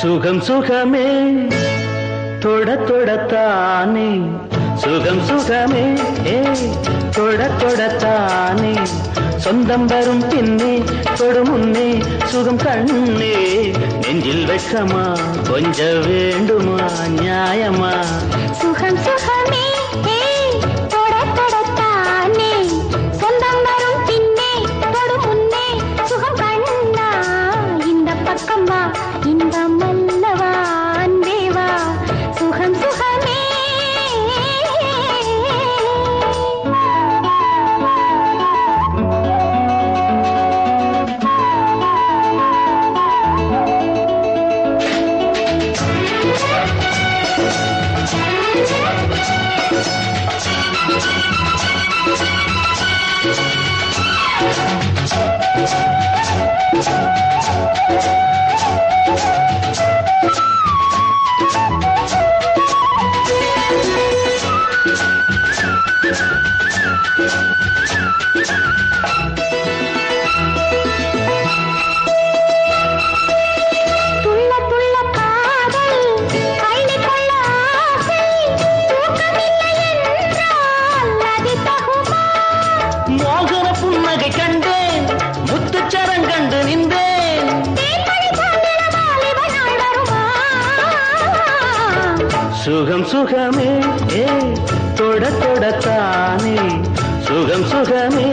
சுகம் சுகமே தொட தொடத்தானே சுகம் சுகமே தொட தொடத்தானே சொந்தம் வரும் பின்னே தொடு முன்னே சுகம் கண்ணே நெஞ்சில் வெட்கமா கொஞ்ச வேண்டுமா நியாயமா சுகம் சுகமே தொட தொடத்தானே சொந்தம் வரும் பின்னே தொடு முன்னே சுகம் கண்ணா இந்த பக்கம் வா இந்த மல்லவா அன்பேவா சுகம் சுகமே சுகம் சுகமே தொட தொடத்தானே சுகம் சுகமே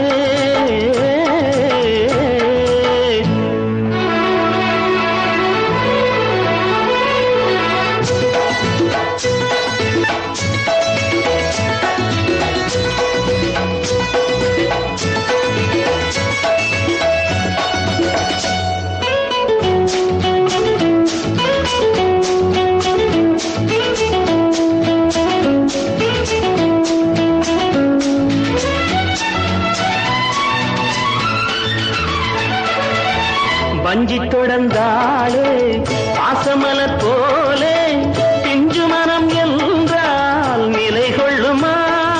வஞ்சி தொடர்ந்தாளே பாசமலர் போலே பிஞ்சு மனம் என்றால் நிலை கொள்ளுமா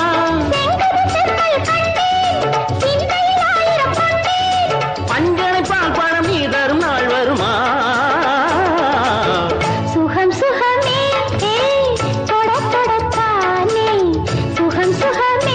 பஞ்சனை பால் பழம் நீ தரும் நாள் வருமா சுகம் சுகமே தொட தொடத்தானே சுகம் சுகமே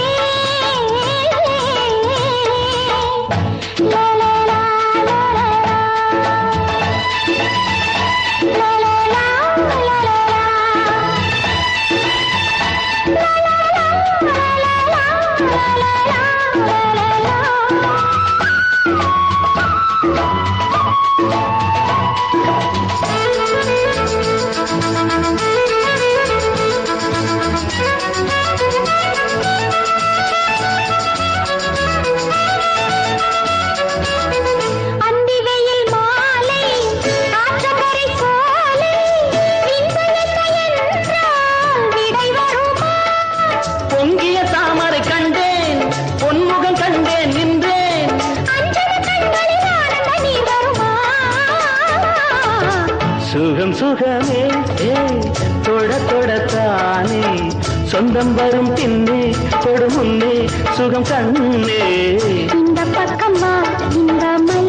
சுகம் சுகமே தொட தொடத்தானே சொந்தம் வரும் பின்னே தொடு முன்னே சுகம் கண்ணே இந்த பக்கம் வா இந்த